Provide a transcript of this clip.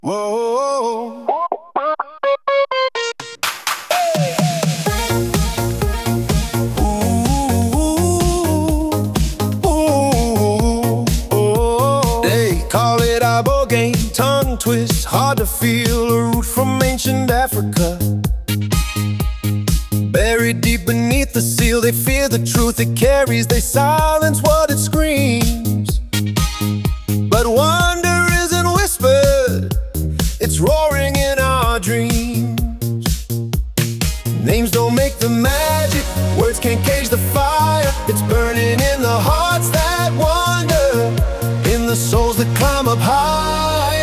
Whoa. They call it ibogaine, tongue twist, hard to feel a root from ancient Africa. Buried deep beneath the seal, they fear the truth it carries. They silence what it screams. But wonder isn't whispered, it's roaring in our dreams. Names don't make the magic, words can't cage the fire. It's burning in the hearts that wander, in the souls that climb up high.